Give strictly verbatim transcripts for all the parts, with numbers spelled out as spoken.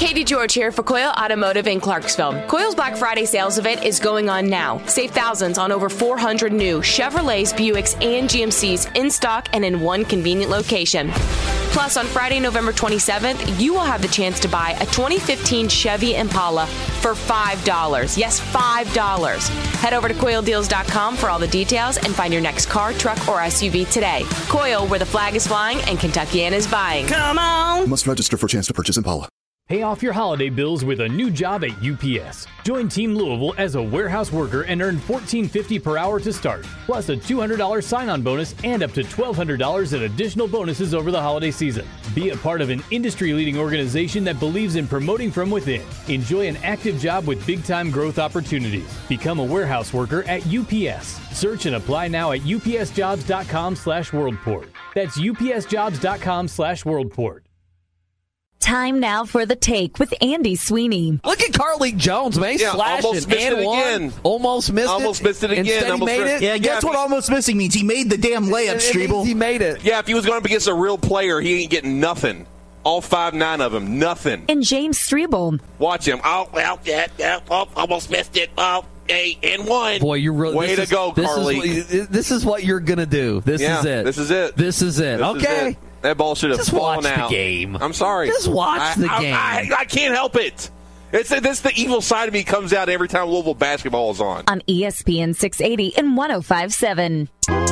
Katie George here for Coyle Automotive in Clarksville. Coyle's Black Friday sales event is going on now. Save thousands on over four hundred new Chevrolets, Buicks, and G M Cs in stock and in one convenient location. Plus, on Friday, November twenty-seventh, you will have the chance to buy a twenty fifteen Chevy Impala for five dollars. Yes, five dollars. Head over to Coyle Deals dot com for all the details and find your next car, truck, or S U V today. Coyle, where the flag is flying and Kentuckiana is buying. Come on! Must register for chance to purchase Impala. Pay off your holiday bills with a new job at U P S. Join Team Louisville as a warehouse worker and earn fourteen fifty per hour to start, plus a two hundred dollars sign-on bonus and up to twelve hundred dollars in additional bonuses over the holiday season. Be a part of an industry-leading organization that believes in promoting from within. Enjoy an active job with big-time growth opportunities. Become a warehouse worker at U P S. Search and apply now at upsjobs.com slash worldport. That's upsjobs.com slash worldport. Time now for The Take with Andy Sweeney. Look at Carlik Jones, man. He's yeah, flashing. almost missed and it one. again. Almost missed almost it. missed it again. Instead almost he made it. Yeah, guess yeah, what almost missing means? He made the damn layup, Strebel. He made it. Yeah, if he was going up against a real player, he ain't getting nothing. All five, nine of them, nothing. And James Strebel. Watch him. Oh, well, yeah, yeah, oh, almost missed it. Oh, eight and one. Boy, you're really way to is, go, this Carly. Is, this is what you're gonna do. This yeah, is it. This is it. This is it. This okay. Is it. That ball should have Just fallen watch out. the game. I'm sorry. Just watch I, the I, game. I, I, I can't help it. It's this the evil side of me comes out every time Louisville basketball is on. On E S P N six eighty and one oh five point seven.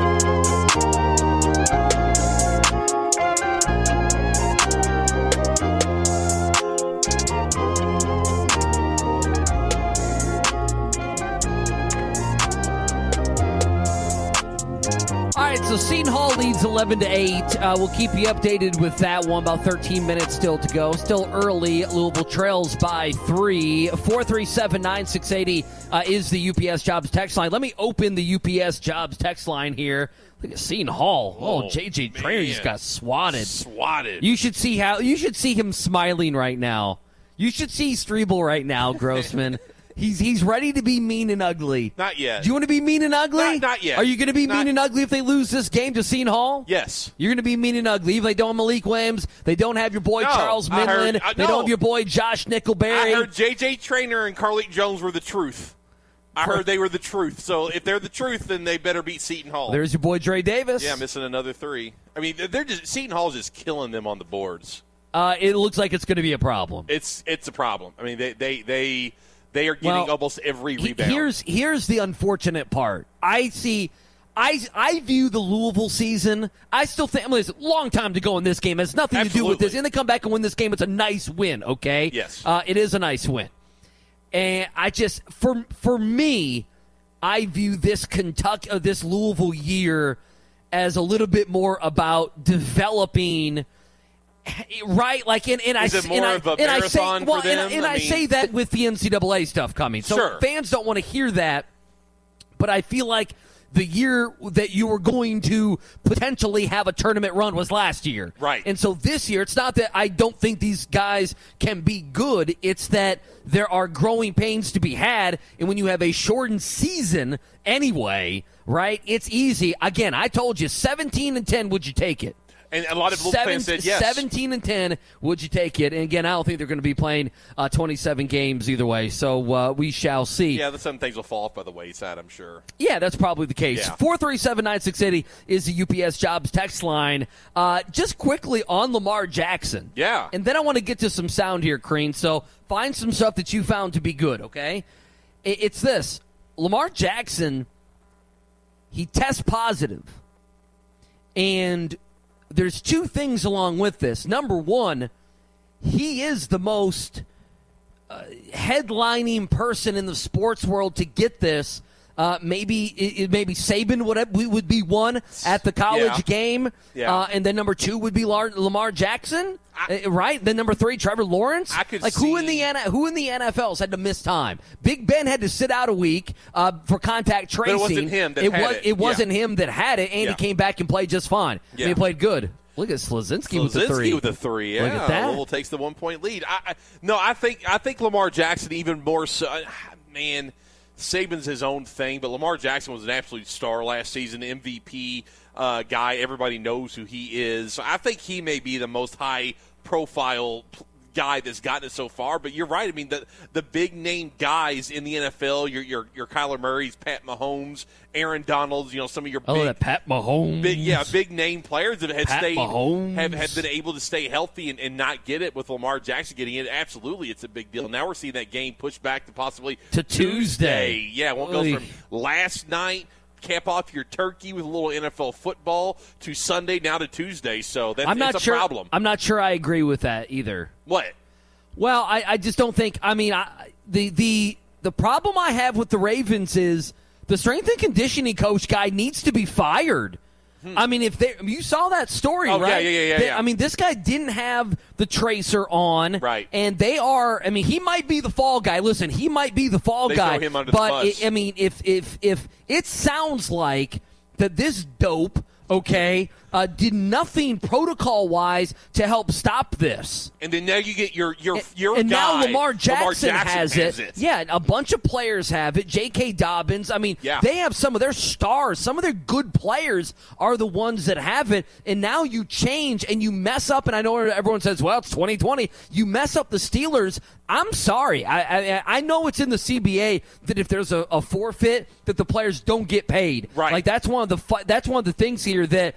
All right, so Seton Hall leads eleven to eight. Uh, we'll keep you updated with that one. About thirteen minutes still to go. Still early. Louisville trails by three. four three seven, nine six eight zero uh, is the U P S Jobs text line. Let me open the U P S Jobs text line here. Look at Seton Hall. Oh, oh J J Traynor just got swatted. Swatted. You should see how. You should see him smiling right now. You should see Strebel right now, Grossman. He's he's ready to be mean and ugly. Not yet. Do you want to be mean and ugly? Not, not yet. Are you going to be not, mean and ugly if they lose this game to Seton Hall? Yes. You're going to be mean and ugly. Even if they don't have Malik Williams, they don't have your boy no, Charles I Minlin, heard, uh, they no. don't have your boy Josh Nickelberry. I heard J J Traynor and Carlik Jones were the truth. I heard they were the truth. So if they're the truth, then they better beat Seton Hall. There's your boy Dre Davis. Yeah, missing another three. I mean, they're just Seton Hall's just killing them on the boards. Uh, it looks like it's going to be a problem. It's it's a problem. I mean, they they they, they are getting Well, almost every rebound. Here's here's the unfortunate part. I see. I, I view the Louisville season. I still think. I mean, it's a long time to go in this game. It has nothing Absolutely. to do with this. And they come back and win this game. It's a nice win. Okay. Yes. Uh, it is a nice win. And I just for for me, I view this Kentucky, uh, this Louisville year as a little bit more about developing. Right, like, and, and Is I it more and I, of a and I say, marathon well, for them? and, and I I, mean- say that with the N C double A stuff coming, so Sure. fans don't want to hear that. But I feel like the year that you were going to potentially have a tournament run was last year, Right. And so this year, it's not that I don't think these guys can be good; it's that there are growing pains to be had, and when you have a shortened season anyway, right? It's easy. Again, I told you, seventeen and ten. Would you take it? And a lot of Louisville Seven, fans said yes. seventeen and ten, would you take it? And again, I don't think they're going to be playing uh, twenty-seven games either way, so uh, we shall see. Yeah, some things will fall off by the wayside, I'm sure. Yeah, that's probably the case. Yeah. four three seven, nine six eight zero is the U P S Jobs text line. Uh, just quickly on Lamar Jackson. Yeah. And then I want to get to some sound here, Crean, so find some stuff that you found to be good, okay? It, it's this. Lamar Jackson, he tests positive. And there's two things along with this. Number one, he is the most uh, headlining person in the sports world to get this. Uh, maybe it, it- maybe Saban would we would be one at the college Yeah. game, Yeah. uh, and then number two would be Lar- Lamar Jackson, I- uh, right? Then number three, Trevor Lawrence. I could like who in the see- N- who in the N F L's had to miss time? Big Ben had to sit out a week uh, for contact tracing. it wasn't him that it had was it. it wasn't Yeah. him that had it, and Yeah. he came back and played just fine. I mean, Yeah. he played good. Look at Slazinski with the three. Slazinski with a three. Yeah, Look at that. Louisville takes the one point lead. I, I, no, I think I think Lamar Jackson even more so. uh, Man, Saban's his own thing, but Lamar Jackson was an absolute star last season, M V P uh, guy. Everybody knows who he is. I think he may be the most high profile guy that's gotten it so far. But you're right. I mean, the the big name guys in the N F L, your your your Kyler Murray's, Pat Mahomes, Aaron Donalds, you know, some of your oh, big, that Pat Mahomes, big yeah, big name players that have Pat stayed Mahomes. have have been able to stay healthy and, and not get it. With Lamar Jackson getting it, absolutely, it's a big deal. Now we're seeing that game pushed back to possibly to Tuesday. Tuesday. Yeah, won't go from last night. Cap off your turkey with a little N F L football to Sunday, now to Tuesday. So that's, I'm not that's a sure, problem. I'm not sure I agree with that either. What? Well, I, I just don't think. I mean, I, the the the problem I have with the Ravens is the strength and conditioning coach guy needs to be fired. Hmm. I mean, if they, I mean, you saw that story, oh, right? Yeah, yeah, yeah, they, yeah. I mean, this guy didn't have the tracer on, right? And they are. I mean, he might be the fall guy. Listen, he might be the fall they guy. Throw him under but the bus. It, I mean, if if if it sounds like that, this dope. Okay, uh, did nothing protocol-wise to help stop this. And then now you get your your and, your and guy. now Lamar Jackson, Lamar Jackson has, has it. it. Yeah, a bunch of players have it. J K. Dobbins. I mean, yeah. they have some of their stars. Some of their good players are the ones that have it. And now you change and you mess up. And I know everyone says, well, it's twenty twenty. You mess up the Steelers. I'm sorry. I I, I know it's in the C B A that if there's a, a forfeit, that the players don't get paid. Right. Like that's one of the that's one of the things here that.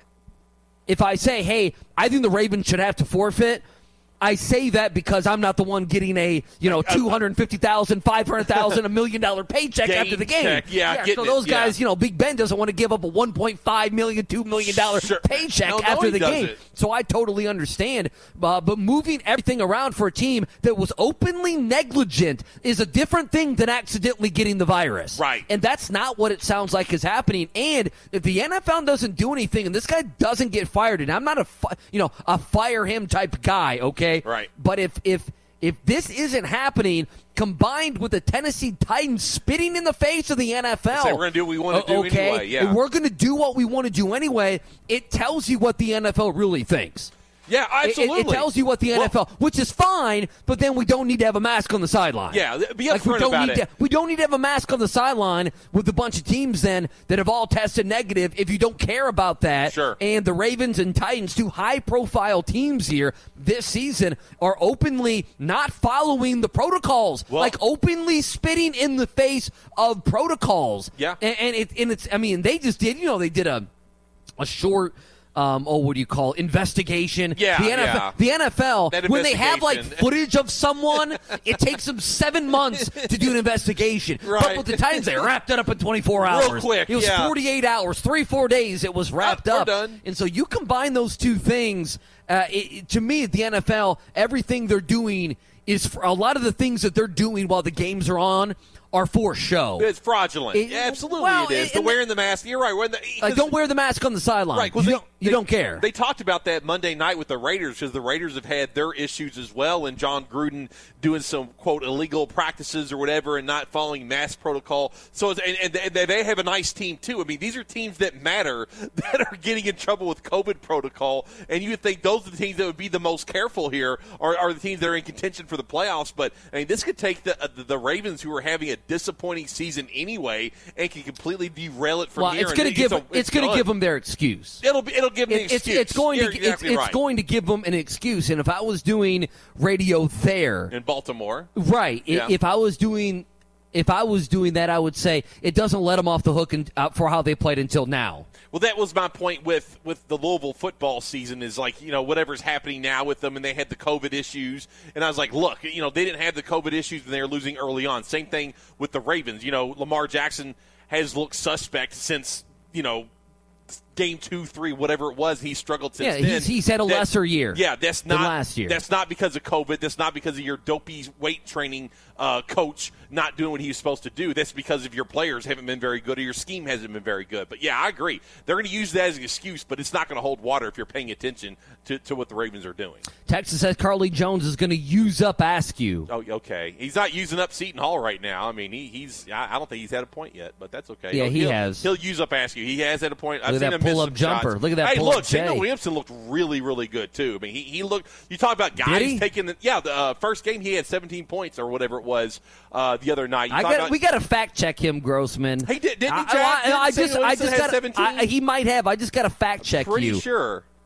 If I say, hey, I think the Ravens should have to forfeit, I say that because I'm not the one getting a, you know, two hundred fifty thousand dollars, five hundred thousand dollars, a million dollar paycheck game after the game. Check. Yeah, yeah so those it. guys, yeah. you know, Big Ben doesn't want to give up a one point five million dollars, two million dollars sure. paycheck no, no, after the game. It. So I totally understand. Uh, but moving everything around for a team that was openly negligent is a different thing than accidentally getting the virus. Right. And that's not what it sounds like is happening. And if the N F L doesn't do anything and this guy doesn't get fired, and I'm not a, fi- you know, a fire him type guy, okay? Right. But if if if this isn't happening, combined with the Tennessee Titans spitting in the face of the N F L, say we're going to do what we want to do okay, anyway. Yeah, we're going to do what we want to do anyway. It tells you what the N F L really thinks. Yeah, absolutely. It, it, it tells you what the N F L, well, which is fine, but then we don't need to have a mask on the sideline. Yeah, be upfront like we don't about need it. To, we don't need to have a mask on the sideline with a bunch of teams then that have all tested negative if you don't care about that. Sure. And the Ravens and Titans, two high-profile teams here this season, are openly not following the protocols, well, like openly spitting in the face of protocols. Yeah. And, and, it, and it's, I mean, they just did, you know, they did a a short – Um, oh, what do you call it? Investigation? Yeah, the N F L, yeah. The N F L, That when they have like investigation. footage of someone, it takes them seven months to do an investigation. Right. But with the Titans, they wrapped it up in twenty-four Real hours. quick, It was yeah. forty-eight hours, three, four days. It was wrapped Oh, we're up. done. And so you combine those two things. Uh, it, it- to me, at the N F L, everything they're doing is for a lot of the things that they're doing while the games are on are for show. It's fraudulent. It- yeah, absolutely well, it is. it- The and wearing the mask. You're right. When the, Like, don't wear the mask on the sideline. Right, 'cause you they- don't, you they- don't care. They talked about that Monday night with the Raiders because the Raiders have had their issues as well, and John Gruden doing some, quote, illegal practices or whatever and not following mask protocol. So, it's, and, and they have a nice team, too. I mean, these are teams that matter that are getting in trouble with COVID protocol, and you would think those are the teams that would be the most careful here are, are the teams that are in contention for the playoffs. But, I mean, this could take the, uh, the Ravens, who are having a disappointing season anyway, and can completely derail it from well, here. it's going to give a, it's, it's going to give them their excuse. It'll be, it'll give them the It- it's, excuse. it's going You're to it's, exactly it's right. going to give them an excuse. And if I was doing radio there, in Baltimore, right? i- Yeah. If I was doing if I was doing that, I would say it doesn't let them off the hook and, uh, for how they played until now. well, that was my point with, with the Louisville football season is like, you know, whatever's happening now with them, and they had the COVID issues. And I was like, look, you know, they didn't have the COVID issues when they were losing early on. Same thing with the Ravens. You know, Lamar Jackson has looked suspect since, you know, game two, three, whatever it was. He struggled since Yeah, then. he's, he's had a That- lesser year. Yeah, that's than not last year. That's not because of COVID. That's not because of your dopey weight training uh, coach not doing what he was supposed to do. That's because of your players haven't been very good or your scheme hasn't been very good. But yeah, I agree. They're going to use that as an excuse, but it's not going to hold water if you're paying attention to, to what the Ravens are doing. Texas says Carly Jones is going to use up Askew. Oh, okay. He's not using up Seton Hall right now. I mean, he, he's. I I don't think he's had a point yet, but that's okay. Yeah, he'll, he he'll, has. He'll use up Askew. He has had a point. I've Look at seen that him miss pull-up some jumper. shots. Look at that Hey, pull-up look, Samuel Jay. Williamson looked really, really good too. I mean, he, he looked. You talk about guys he? taking the. Yeah, the uh, first game he had seventeen points or whatever it was uh, the other night. You I talk got, about, we got to fact check him, Grossman. He did, didn't he, I, Jack? I, I Didn't just, Samuel I Williamson just have got. seventeen? I, he might have. I just got to fact check Pretty you. sure.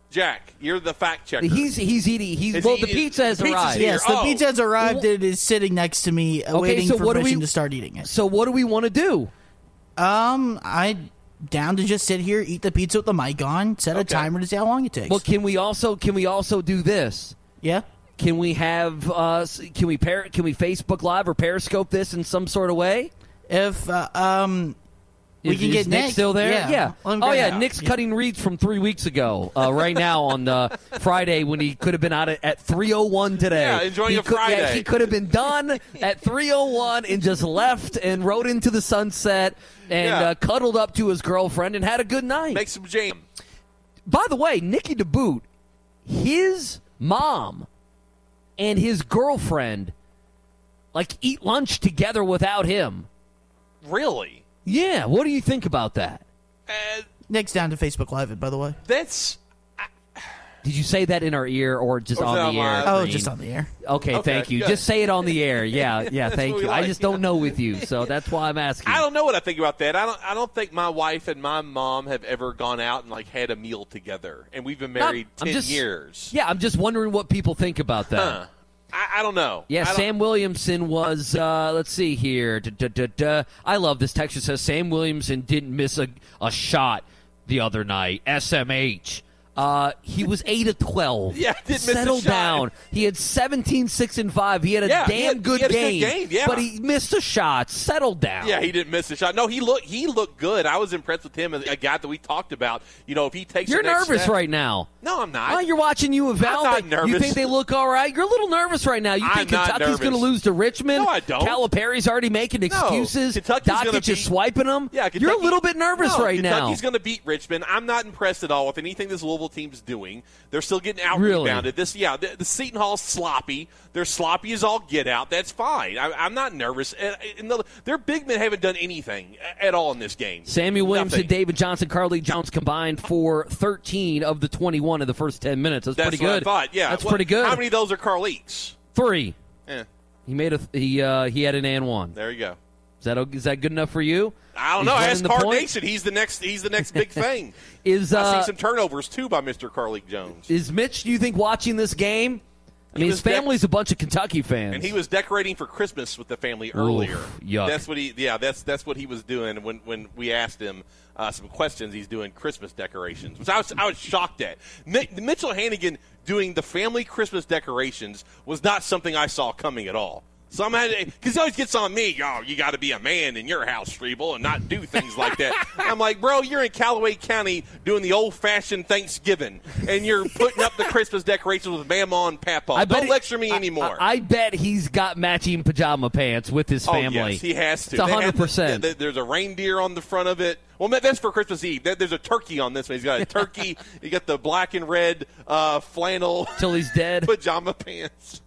Jack, you're the fact checker. He's he's eating. He's Is well. he the eating- pizza has the pizza's arrived. here. Yes, the Oh. pizza has arrived. Well- It is sitting next to me, uh, Okay, waiting so for what do permission we- to start eating it. So what do we want to do? Um, I down to just sit here, eat the pizza with the mic on, set a Okay. timer to see how long it takes. Well, can we also can we also do this? yeah. Can we have uh, s- can we par- can we Facebook Live or Periscope this in some sort of way? If uh, um, we Is- can is get Nick Nick still there. Yeah. yeah. Let him Oh grab yeah, that. Nick's Yeah. cutting reads from three weeks ago. Uh, right now on uh, Friday when he could have been out at, at three oh one today. Yeah, enjoying he a could, yeah, Friday. he could have been done at three oh one and just left and rode into the sunset and Yeah. uh, cuddled up to his girlfriend and had a good night. Make some jam. By the way, Nicky DeBoot, his mom and his girlfriend like eat lunch together without him. Really? Yeah, what do you think about that? Uh, Nick's down to Facebook Live it, by the way. that's Did you say that in our ear or just Or is on that the on air? live? Oh, Green? just on the air. Okay, Okay, thank you. good. Just say it on the air. Yeah, yeah, thank what you. we I like. just don't know with you, so that's why I'm asking. I don't know what I think about that. I don't. I don't think my wife and my mom have ever gone out and like had a meal together, and we've been married I'm ten just- years. Yeah, I'm just wondering what people think about that. Huh. I, I don't know. Yeah, I don't- Sam Williamson was, uh, let's see here. Duh, duh, duh, duh. I love this text that says Sam Williamson didn't miss a, a shot the other night. S M H. Uh, he was eight of twelve. Yeah, didn't miss a Settle shot. down. He had seventeen, six, and five. He had a Yeah, he damn had- good he had a good game. game, yeah. But he missed a shot. Settle down. Yeah, he didn't miss a shot. No, he looked. He looked good. I was impressed with him, a guy that we talked about. You know, if he takes, You're the next nervous step- right now. No, I'm not. Oh, you're watching U of L. I'm not They- You nervous. think they look all right? You're a little nervous right now. You I'm think not Kentucky's going to nervous. lose to Richmond? No, I don't. Calipari's already making excuses. Kentucky's gonna Dockich is beat- swiping them. Yeah, you're a Kentucky- little bit nervous No, right now. Kentucky's going to beat Richmond. I'm not impressed at all with anything this Louisville team's doing. They're still getting out Really? rebounded. This, yeah, the, the Seton Hall's sloppy. They're sloppy as all get out. That's fine. I, I'm not nervous. And, and the, their big men haven't done anything at all in this game. Samuel Williamson, Nothing. David Johnson, Carly Jones combined for thirteen of the twenty-one in the first ten minutes. That's, That's pretty what good. I thought. Yeah, that's Well, pretty good. How many of those are Carleeks? Three. Eh, He made a he. Uh, he had an and one. there you go. Is that is that good enough for you? I don't He's know. running Ask the Card point? Nation. He's the next. He's the next big thing. Is I uh, see some turnovers too by Mister Carleek Jones. is Mitch? Do you think watching this game? I mean, his was dec- family's a bunch of Kentucky fans, And he was decorating for Christmas with the family earlier. yuck. That's what he. Yeah, that's that's what he was doing when when we asked him uh, some questions. He's doing Christmas decorations, which I was I was shocked at. Mi- Mitchell Hannigan doing the family Christmas decorations was not something I saw coming at all. So I'm because he always gets on me. Oh, you got to be a man in your house, Strebel, and not do things like that. I'm like, bro, you're in Callaway County doing the old-fashioned Thanksgiving, and you're putting up the Christmas decorations with Mama and Papa. I bet Don't it- lecture me I- anymore. I, I bet he's got matching pajama pants with his family. Oh, yes, he has to. It's They have- hundred percent. th- There's a reindeer on the front of it. Well, that's for Christmas Eve. There- There's a turkey on this one. He's got a turkey. You got the black and red uh, flannel Till he's dead. pajama pants.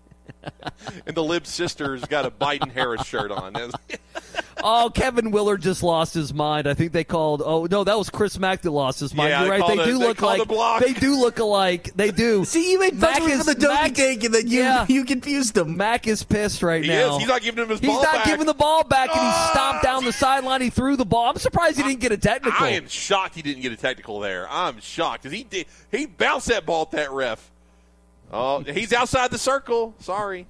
And the Lib sister's got a Biden Harris shirt on. Oh, Kevin Willard just lost his mind. I think they called. Oh no, that was Chris Mack that lost his mind. Yeah, You're they right. They called do a- they look called like a block. they do look alike. They do. See, you made fun Mac of him is- for the donkey Mac- cake, and then you Yeah. you confused him. Mack is pissed right He now. is. He's not giving him his He's ball not back. giving the ball back, and he Ah! stomped down the sideline. He threw the ball. I'm surprised he didn't get a technical. I am shocked he didn't get a technical there. I'm shocked because he did. He bounced that ball at that ref. Oh, he's outside the circle. Sorry.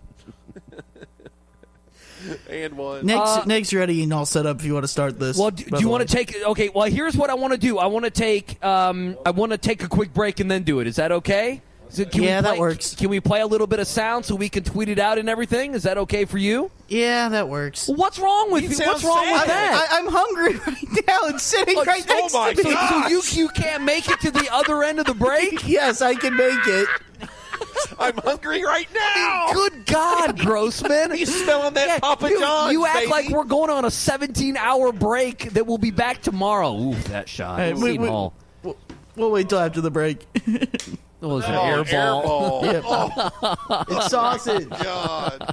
And one. Nick's, Uh, Nick's ready and all set up if you want to start this. Well, do, by do you the want way. to take? Okay. Well, here's what I want to do. I want to take. Um, I want to take a quick break and then do it. Is that okay? So can Yeah, we that play- works. Can we play a little bit of sound so we can tweet it out and everything? Is that okay for you? Yeah, that works. Well, what's wrong with You you? sound What's wrong with sad. that? I, I'm hungry right now and sitting Oh, right oh next my to me. God. So you you can't make it to the other end of the break? Yes, I can make it. I'm hungry right now. Good God, Grossman! He's smelling that Yeah, Papa you, John's, You act baby. like we're going on a seventeen-hour break that will be back tomorrow. Ooh, that shot. Hey, we- Seton we- Hall. We'll, we'll wait till after the break. It was an Oh, air ball. air ball. Oh, It's sausage. God.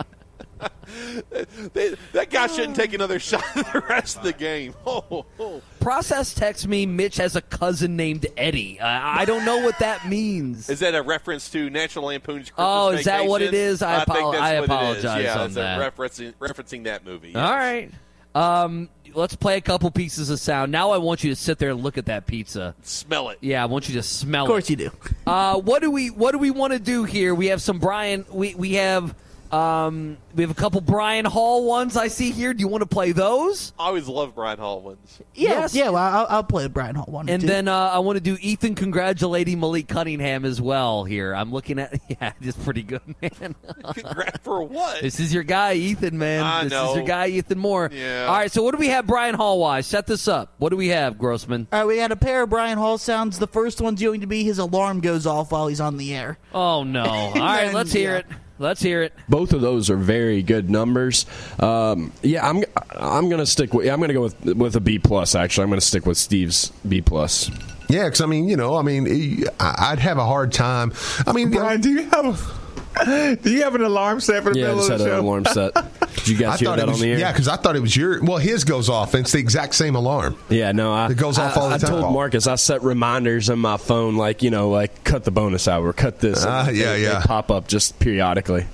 They- that guy shouldn't take another shot the rest of the game. Oh, oh. Process texts me, Mitch has a cousin named Eddie. I, I don't know what that means. Is that a reference to National Lampoon's Christmas Oh, is that what it Vacation? is? I think apo- that's I what it is. apologize Yeah, on it's that. A referencing, referencing that movie. All right. Um, let's play a couple pieces of sound. Now I want you to sit there and look at that pizza. Smell it. Yeah, I want you to smell it. Of course you do. Uh, what do we What do we want to do here? We have some Brian. We we have um, we have a couple Brian Hall ones I see here. Do you want to play those? I always love Brian Hall ones. Yeah, Yes. yeah. Well, I'll, I'll play Brian Hall one. And two. then uh, I want to do Ethan congratulating Malik Cunningham as well here. I'm looking at, yeah, it's pretty good, man. Congrats for what? This is your guy, Ethan, man. I this know. is your guy, Ethan Moore. Yeah. All right, so what do we have Brian Hall-wise? Set this up. What do we have, Grossman? All right, we had a pair of Brian Hall sounds. The first one's going to be his alarm goes off while he's on the air. Oh, no. All right, let's hear Yeah. it. Let's hear it. Both of those are very good numbers. Um, yeah, I'm I'm gonna stick with I'm gonna go with with a B plus. Actually, I'm gonna stick with Steve's B plus. Yeah, because I mean, you know, I mean, I- I'd have a hard time. I mean, Brian, do you have a, do you have an alarm set for the Yeah, I middle just of had the an show? alarm set. Did you I guys hear thought that it was on the air? yeah, because I thought it was your. Well, his goes off. And it's the exact same alarm. Yeah, no, I, It goes off I, all the I time. told Marcus I set reminders on my phone, like you know, like cut the bonus hour, cut this. Ah, and yeah, they, yeah. They pop up just periodically.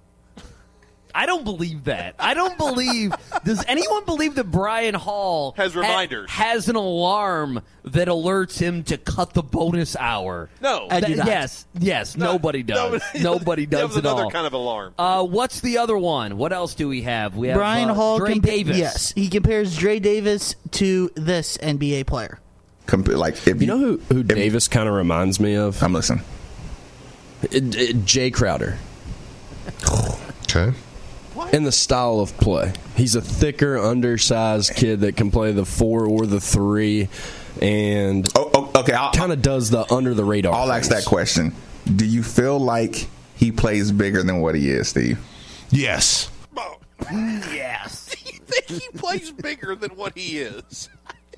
I don't believe that. I don't believe. Does anyone believe that Brian Hall Has ha- reminders. has an alarm that alerts him to cut the bonus hour? No. I do That- not. Yes, yes. No, nobody does. nobody- Nobody does That was at another all. kind of alarm. Uh, what's the other one? What else do we have? We have Brian uh, Hall Dre compa- Davis. Yes, he compares Dre Davis to this N B A player. Comp- like, if You know who who if- Davis kind of reminds me of? I'm listening. It- it- Jay Crowder. Okay. In the style of play. He's a thicker, undersized kid that can play the four or the three, and Oh, oh, okay, I'll, kind of does the under the radar. I'll ask that things. question. Do you feel like he plays bigger than what he is, Steve? Yes. Yes. You think he plays bigger than what he is?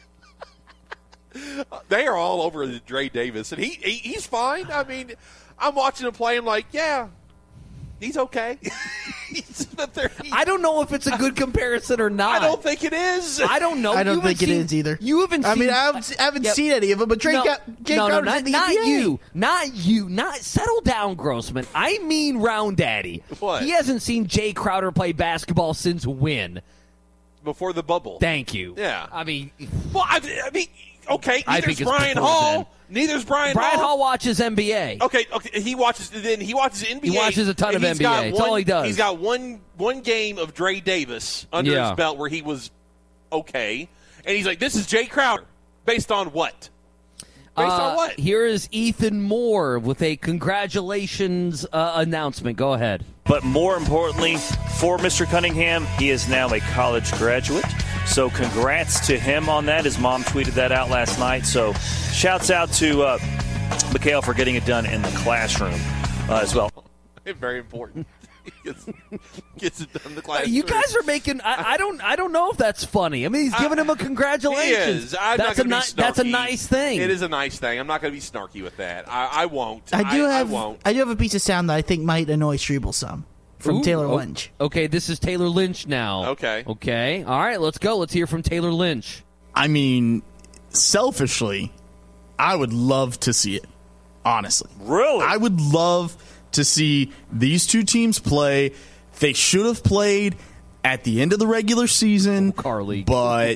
They are all over Dre Davis, and he, he he's fine. I mean, I'm watching him play. I'm like, yeah, he's okay. he's, but they're- he- I don't know if it's a good comparison or not. I don't think it is. I don't know. I don't You haven't think it seen- is either. You haven't. I seen, mean, I haven't, I haven't Yep. seen any of them, but Trey, no, Ca- Jay no, no, Crowder's not, in the not N B A. you, not you, not settle down, Grossman. I mean, Round Daddy. What? He hasn't seen Jay Crowder play basketball since when? Before the bubble. Thank you. Yeah. I mean, Well, I, I mean, okay. I Neither's think it's Brian before Hall. then. Neither's Brian, Brian Hall. Hall watches N B A. Okay, okay. He watches. Then he watches N B A. He watches a ton and of he's N B A. got It's one- all he does. He's got one one game of Dre Davis under Yeah. his belt where he was okay, and he's like, "This is Jay Crowder." Based on what? Based Uh, on what? Here is Ethan Moore with a congratulations uh, announcement. Go ahead. But more importantly, for Mister Cunningham, he is now a college graduate. So congrats to him on that. His mom tweeted that out last night. So shouts out to uh, Mikhail for getting it done in the classroom uh, as well. Very important. gets, gets it done in the class. You guys are making. I, I don't. I don't know if that's funny. I mean, he's giving him a He congratulations. is. I'm that's not a gonna ni- be That's a snarky. nice thing. It is a nice thing. I'm not going to be snarky with that. I, I won't. I do I, have I won't. I do have a piece of sound that I think might annoy Strebel some from Ooh, Taylor oh, Lynch. Okay, this is Taylor Lynch now. Okay. Okay. All right, let's go. Let's hear from Taylor Lynch. I mean, selfishly, I would love to see it. Honestly, Really? I would love to see these two teams play. They should have played at the end of the regular season, Oh, Carly. but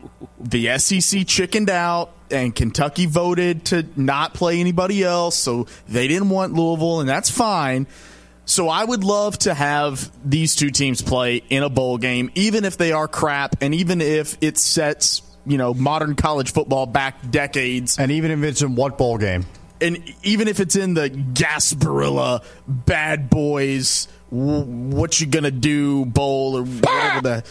the S E C chickened out, and Kentucky voted to not play anybody else, so they didn't want Louisville, and that's fine. So I would love to have these two teams play in a bowl game, even if they are crap, and even if it sets, you know, modern college football back decades. And even if it's in what bowl game? And even if it's in the Gasparilla Bad Boys, w- what you gonna do bowl, or whatever the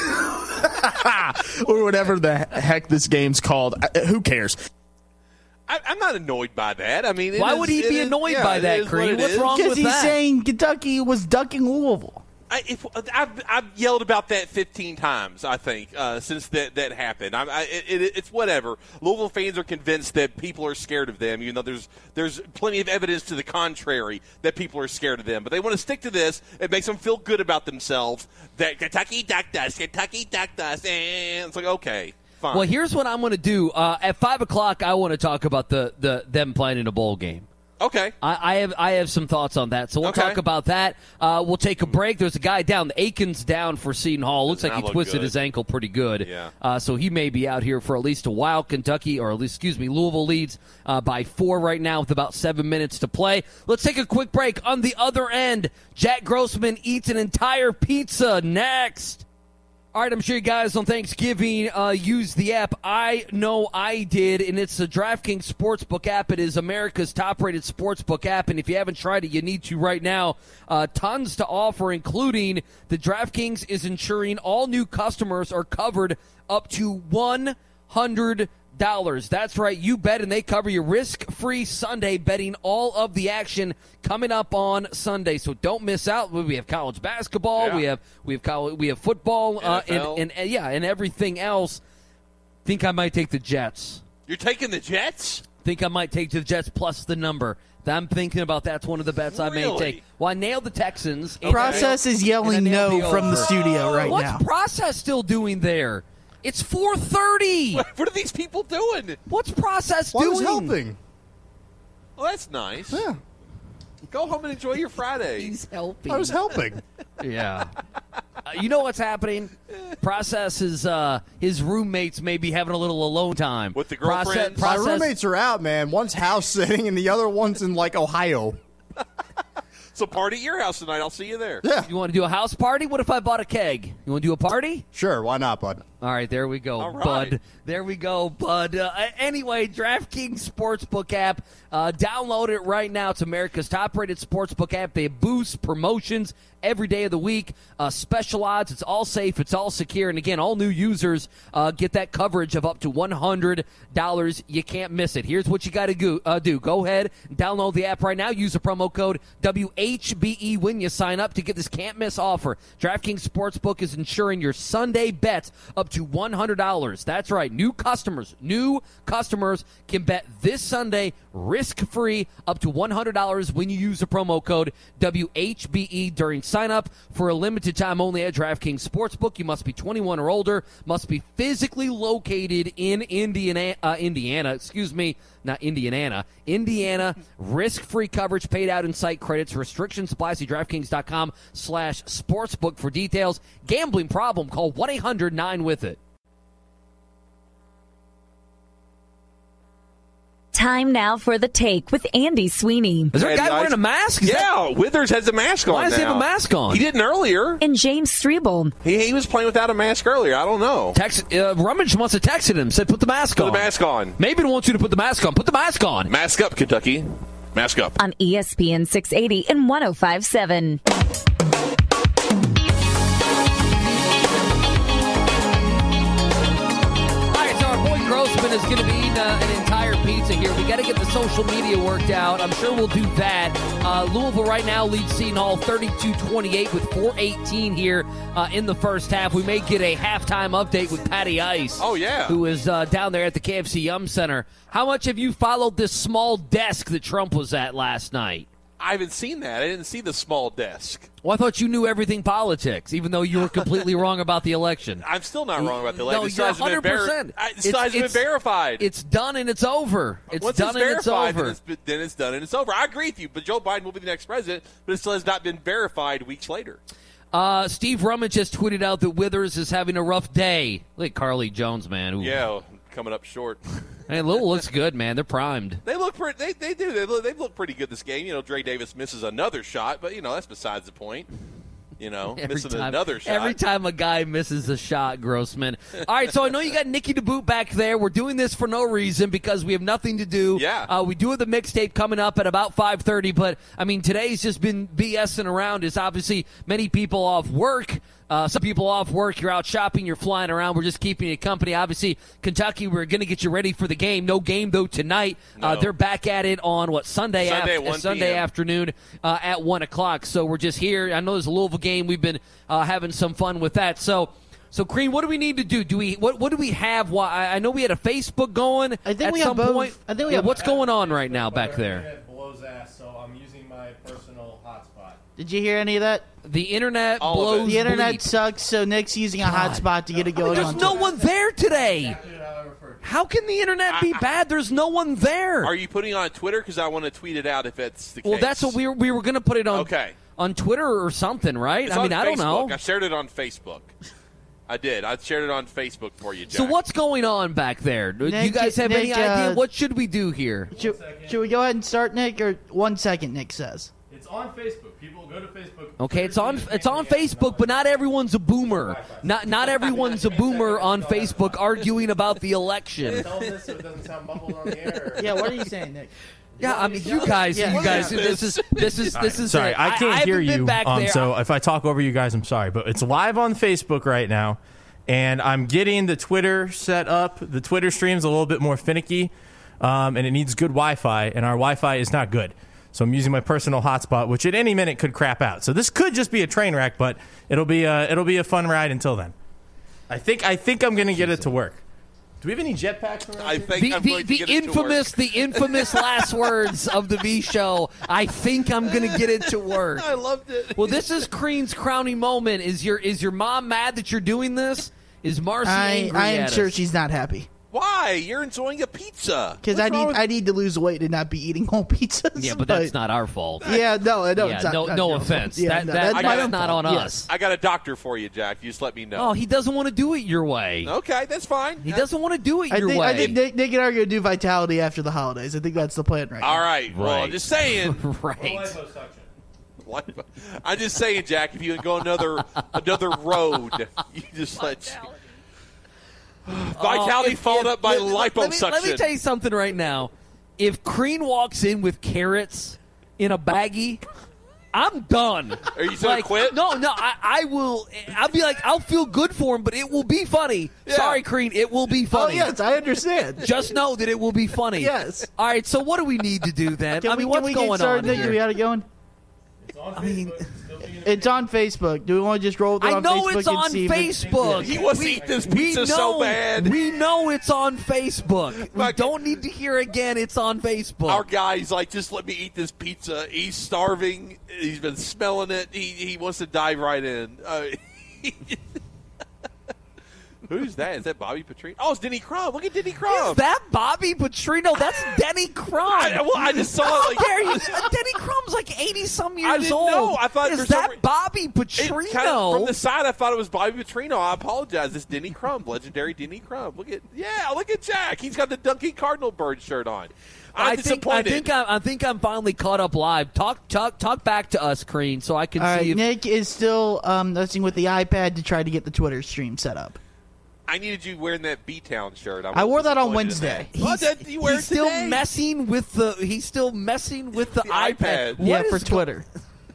or whatever the heck this game's called. Uh, Who cares? I, I'm not annoyed by that. I mean, it Why is- would he it be is- annoyed yeah, by it that, is what Creed? it What's is. wrong Because with he's that? saying Kentucky was ducking Louisville. I, if, I've, I've yelled about that fifteen times, I think, uh, since that, that happened. I, I, it, it, it's whatever. Louisville fans are convinced that people are scared of them, even though there's there's plenty of evidence to the contrary that people are scared of them. But they want to stick to this. It makes them feel good about themselves that Kentucky ducked us, Kentucky ducked us, and it's like, okay, fine. Well, here's what I'm going to do. Uh, at five o'clock, I want to talk about the, the them playing in a bowl game. Okay. I, I have I have some thoughts on that, so we'll Okay. talk about that. Uh, we'll take a break. There's a guy down. Aiken's down for Seton Hall. Looks Does like he not look twisted good. his ankle pretty good. Yeah. Uh, so he may be out here for at least a while. Kentucky, or at least, excuse me, Louisville leads uh, by four right now with about seven minutes to play. Let's take a quick break. On the other end, Jack Grossman eats an entire pizza next. All right, I'm sure you guys on Thanksgiving uh, used the app. I know I did, and it's the DraftKings Sportsbook app. It is America's top-rated sportsbook app, and if you haven't tried it, you need to right now. Uh, tons to offer, including the DraftKings is ensuring all new customers are covered up to one hundred dollars. That's right, you bet, and they cover your risk-free Sunday betting all of the action coming up on Sunday. So don't miss out. We have college basketball, Yeah. we have we have college, we have football, uh, N F L. and, and, and yeah, and everything else. Think I might take the Jets. You're taking the Jets? Think I might take the Jets plus the number. I'm thinking about that's one of the bets I may Really? take. Well, I nailed the Texans. and- Process is yelling and I nailed no the from the over. studio right What's now. Process still doing there? It's four thirty. What are these people doing? What's Process Well, I doing? was helping. Well, that's nice. Yeah. Go home and enjoy your Friday. He's helping. I was helping. Yeah. Uh, you know what's happening? Process is uh, his roommates may be having a little alone time With the Process- girlfriends? My Process, roommates are out, man. One's house sitting and the other one's in, like, Ohio. So party at your house tonight. I'll see you there. Yeah. You want to do a house party? What if I bought a keg? You want to do a party? Sure, why not, bud? All right, there we go, All right. bud. There we go, bud. Uh, anyway, DraftKings Sportsbook app. Uh, download it right now. It's America's top-rated sportsbook app. They boost promotions every day of the week. Uh, special odds. It's all safe. It's all secure. And again, all new users uh, get that coverage of up to one hundred dollars. You can't miss it. Here's what you got to go, uh, do. Go ahead and download the app right now. Use the promo code W H B E when you sign up to get this can't-miss offer. DraftKings Sportsbook is ensuring your Sunday bets up to one hundred dollars. That's right. New customers, new customers can bet this Sunday risk-free up to one hundred dollars when you use the promo code W H B E during sign-up. For a limited time only at DraftKings Sportsbook. You must be twenty-one or older, must be physically located in Indiana, uh, Indiana, excuse me, not Indiana, Indiana. Risk-free coverage paid out in site credits. Restrictions apply. See DraftKings.com slash sportsbook for details. Gambling problem? Call one eight hundred nine with it. Time now for The Take with Andy Sweeney. Is there a guy And I- wearing a mask? Is Yeah, Withers has a mask on Why does he now. have a mask on? He didn't earlier. And James Strebel. He, he was playing without a mask earlier. I don't know. Text, uh, Rummage must have texted him, said put the mask Put on. the mask on. Maybe he wants you to put the mask on. Put the mask on. Mask up, Kentucky. Mask up. On E S P N six eighty and one oh five point seven. All right, so our boy Grossman is going to be eating uh, an entire pizza here. We got to get the social media worked out. I'm sure we'll do that. Uh, Louisville right now leads Seton Hall thirty-two twenty-eight with four eighteen here uh, in the first half. We may get a halftime update with Patty Ice. Oh, yeah. Who is uh, down there at the K F C Yum Center. How much have you followed this small desk that Trump was at last night? I haven't seen that. I didn't see the small desk. Well, I thought you knew everything politics, even though you were completely wrong about the election. I'm still not wrong about the No, election. It still you're hasn't been one hundred percent. ver- I- it still hasn't been verified. It's done and it's over. It's Once done it's and it's verified, over. then it's, then it's done and it's over. I agree with you, but Joe Biden will be the next president, but it still has not been verified weeks later. Uh, Steve Rummage just tweeted out that Withers is having a rough day. Look at Carly Jones, man. Ooh. Yeah, coming up short. Hey, Louisville looks good, man. They're primed. They look pretty. They, they do. They look, they look pretty good this game. You know, Dre Davis misses another shot, but you know that's besides the point. You know, Every missing time, another shot. Every time a guy misses a shot, Grossman. All right, so I know you got Nikki DeBoot back there. We're doing this for no reason because we have nothing to do. Yeah. Uh, we do have the mixtape coming up at about five thirty, but, I mean, today's just been BSing around. It's obviously many people off work. Uh, some people off work. You're out shopping. You're flying around. We're just keeping you company. Obviously, Kentucky, we're going to get you ready for the game. No game, though, tonight. Uh, No. they're back at it on, what, Sunday, Sunday af- at one Sunday p m afternoon uh, at one o'clock. So we're just here. I know there's a Louisville game. We've been uh, having some fun with that. So, so Crean, what do we need to do? Do we what what do we have? Why I I know we had a Facebook going. I think at we some have both. point. I think we yeah, have- what's going on right now back there? Internet blows ass, so I'm using my personal hotspot. Did you hear any of that? The internet All of it. blows. The internet bleep. sucks, so Nick's using a hotspot to get it going There's on. no Twitter. one there today. Exactly what I would refer to. How can the internet be bad? There's no one there. Are you putting it on Twitter? Because I want to tweet it out if that's the case. Well, that's what we were, we were going to put it on. Okay. On Twitter or something, right? It's I mean, on I don't Facebook. know. I shared it on Facebook. I did. I shared it on Facebook for you, Jack. So what's going on back there? Do Nick, you guys have Nick, any uh, idea? What should we do here? Should, should we go ahead and start, Nick? Or one second, Nick says. It's on Facebook. People go to Facebook. Okay, it's on it's on Facebook, but not everyone's a boomer. Not not everyone's a boomer on Facebook arguing about the election. Tell them this so it doesn't sound muffled on the air. Yeah, what are you saying, Nick? Yeah, I mean, you guys, Yeah. you guys, this is this is this is. Sorry, it. I can't I hear haven't been you. Back Um, there. so if I talk over you guys, I'm sorry, but it's live on Facebook right now, and I'm getting the Twitter set up. The Twitter stream's a little bit more finicky, um, and it needs good Wi-Fi, and our Wi-Fi is not good. So I'm using my personal hotspot, which at any minute could crap out. So this could just be a train wreck, but it'll be a, it'll be a fun ride until then. I think I think I'm going to get it to work. Do we have any jetpacks around I here? think the I'm the, going the to get it infamous to work. the infamous last words of the V show. I think I'm going to get it to work. I loved it. Well, this is Crean's crowning moment. Is your is your mom mad that you're doing this? Is Marcy I, angry I am at sure us? she's not happy. Why? You're enjoying a pizza. Because I need I need to lose weight and not be eating whole pizzas. Yeah, but that's not our fault. Yeah, no, no, Yeah, it's not, no- not no your offense. fault. Yeah, That- no, that- that's my that's own not fault. on Yes. us. I got a doctor for you, Jack. You just let me know. Oh, he doesn't want to do it your way. Okay, that's fine. He doesn't want to do it I your think, way. I think Nick, Nick and I are going to do Vitality after the holidays. I think that's the plan right All now. right. Well, I'm just saying. right. Lipo- I'm just saying, Jack. If you go another another road, you just let Vitality Oh, if- followed if- up by let- let me- liposuction. Let me tell you something right now. If Crean walks in with carrots in a baggie, I'm done. Are you gonna like, quit? No, no. I, I will. I'll be like, I'll feel good for him, but it will be funny. Sorry, Crean, it will be Oh, funny. yes, I understand. Just know that it will be funny. Yes. All right. So what do we need to do then? Can I mean, we, what's can we going get started, on Nick? here? Do we got it going? I mean, It's on Facebook. Do we want to just roll with it I on know Facebook it's and on see if it- Facebook. He wants to We- eat this we pizza so know- bad. We know it's on Facebook. We don't need to hear again. It's on Facebook. Our guy's like, just let me eat this pizza. He's starving. He's been smelling it. He he wants to dive right in. Uh, who's that? Is that Bobby Petrino? Oh, it's Denny Crum. Look at Denny Crum. Is that Bobby Petrino? That's Denny Crum. I, well, I just saw How it. Like, dare you? Denny Crum's like eighty some years I didn't old. know. I thought is for that some re- Bobby It Petrino? kind of, from the side, I thought it was Bobby Petrino. I apologize. It's Denny Crum, legendary Denny Crum. Look at yeah, look at Jack. He's got the Duncan Cardinal bird shirt on. I'm I think I disappointed. think I'm, I think I'm finally caught up live. Talk talk talk back to us, Crean, so I can All see right, if Nick is still um, messing with the iPad to try to get the Twitter stream set up. I needed you wearing that B-Town shirt. I'm I wore that on disappointed in Wednesday. that. Well, that- you wear he's it still today. messing with the he's still messing with the, The iPad. iPad. What yeah, is for go- Twitter.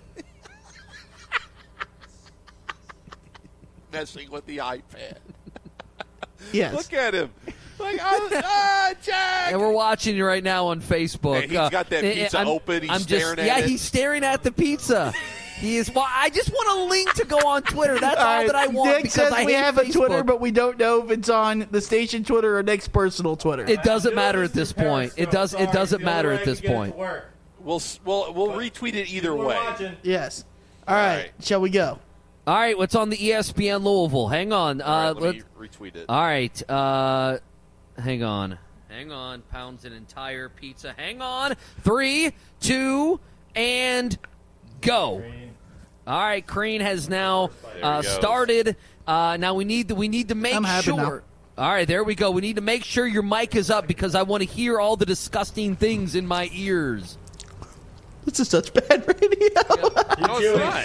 messing with the iPad. Yes. Look at him. Like, oh, ah, Jack. And we're watching you right now on Facebook. Hey, he's got that uh, pizza I'm- open. He's I'm staring just, at yeah, it. he's staring at the pizza. He is. Well, I just want a link to go on Twitter. That's all, All right, that I want Nick because says I we hate have a Facebook. Twitter, but we don't know if it's on the station Twitter or Nick's personal Twitter. It doesn't matter at this point. It does. It doesn't matter at this point. We'll s- we'll we'll retweet it either way. Yes. All right. right. Shall we go? All right, what's on the E S P N Louisville? Hang on. All right, Uh, let me let's- retweet it. All right. Uh, hang on. Hang on. Pounds an entire pizza. Hang on. Three, two, and go. All right. Crean has now uh, started. Uh, now we need to, we need to make I'm happy sure. now. All right, there we go. We need to make sure your mic is up because I want to hear all the disgusting things in my ears. This is such bad radio. No, it's not.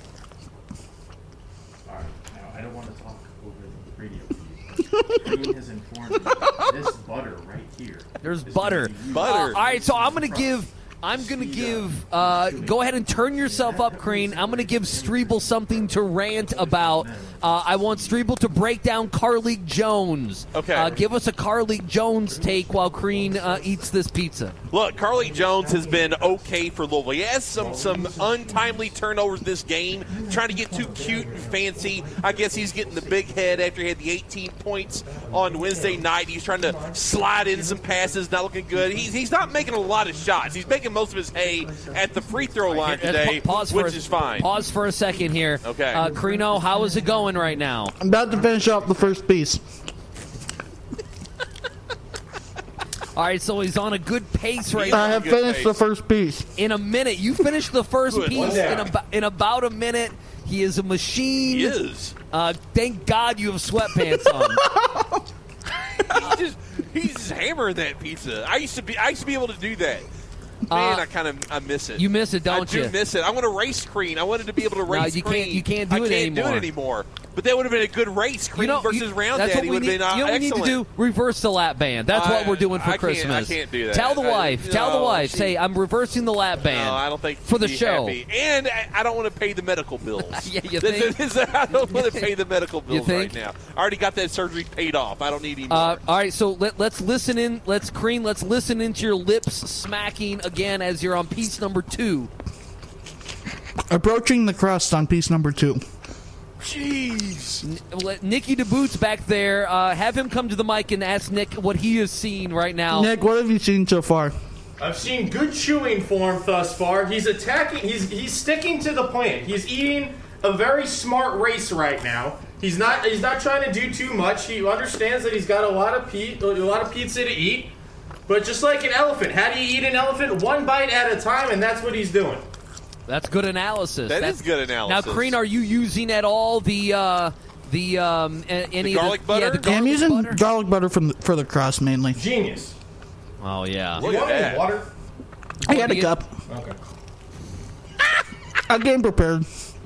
All right, now I don't want to talk over the radio feed. Crean has informed me that this butter right here. There's is butter. gonna be used- Butter. Uh, all right, so I'm going to give. I'm going to give. Uh, go ahead and turn yourself up, Crean. I'm going to give Strebel something to rant about. Uh, I want Strebel to break down Carleague Jones. Okay. Uh, give us a Carleague Jones take while Crean uh, eats this pizza. Look, Carleague Jones has been okay for Louisville. He has some some untimely turnovers this game, trying to get too cute and fancy. I guess he's getting the big head after he had the eighteen points on Wednesday night. He's trying to slide in some passes, not looking good. He's, he's not making a lot of shots. He's making most of his hay at the free throw line today, Pa- pause which for a, is fine. Pause for a second here. Okay. Uh, Creano, how is it going right now? I'm about to finish off the first piece. All right, so he's on a good pace right I now. have finished the first piece. In a minute, you finished the first Good. piece in, about, in about a minute. He is a machine. He is. Uh, thank God you have sweatpants on. He's just, he's just hammering that pizza. I used to be. I used to be able to do that. Man, Uh, I kind of I miss it. You miss it, don't I you? do miss it. I want to race Crean. I wanted to be able to No, race you Crean. can't- you can't do I it can't anymore. do it anymore. But that would have been a good race. Crean You know, versus you- Round that's Daddy what we would have need, been uh, you know what we excellent. need to do? Reverse the lap band. That's I- what we're doing for I can't- Christmas. I can't do that. Tell the I- wife. Tell the no, wife. she- Say, I'm reversing the lap band. No, I don't think for the she'd be show. happy. And I, I don't want to pay the medical bills. Yeah, you This think? is- I don't want to pay the medical You bills think? right now. I already got that surgery paid off. I don't need any more. Uh, all right, so let, let's listen in. Let's Crean. Let's listen into your lips smacking again as you're on piece number two. Approaching the crust on piece number two. Jeez. N- let Nicky DeBoots back there. Uh, have him come to the mic and ask Nick what he has seen right now. Nick, what have you seen so far? I've seen good chewing form thus far. He's attacking. He's he's sticking to the plan. He's eating a very smart race right now. He's not he's not trying to do too much. He understands that he's got a lot of pe- a lot of pizza to eat. But just like an elephant, how do you eat an elephant? One bite at a time, and that's what he's doing. That's good analysis. That That's is good analysis. Now, Crean, are you using at all the uh, the um, a- any The of garlic the, butter? Yeah, the Yeah, garlic I'm using butter. garlic butter from the, for the crust mainly. Genius. Oh yeah. Look you at want any that. water? I got a you- cup. Okay. I came prepared.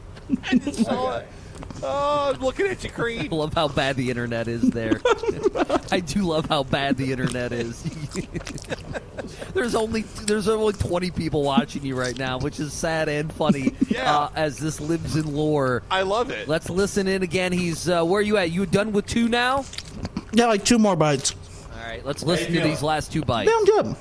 Oh, I'm looking at you, Crean. I love how bad the internet is there. I do love how bad the internet is. there's only there's only twenty people watching you right now, which is sad and funny. Yeah. Uh, as this lives in lore. I love it. Let's listen in again. He's uh, where are you at? You done with two now? Yeah, like two more bites. All right. Let's listen you to go. these last two bites. Yeah, I'm good.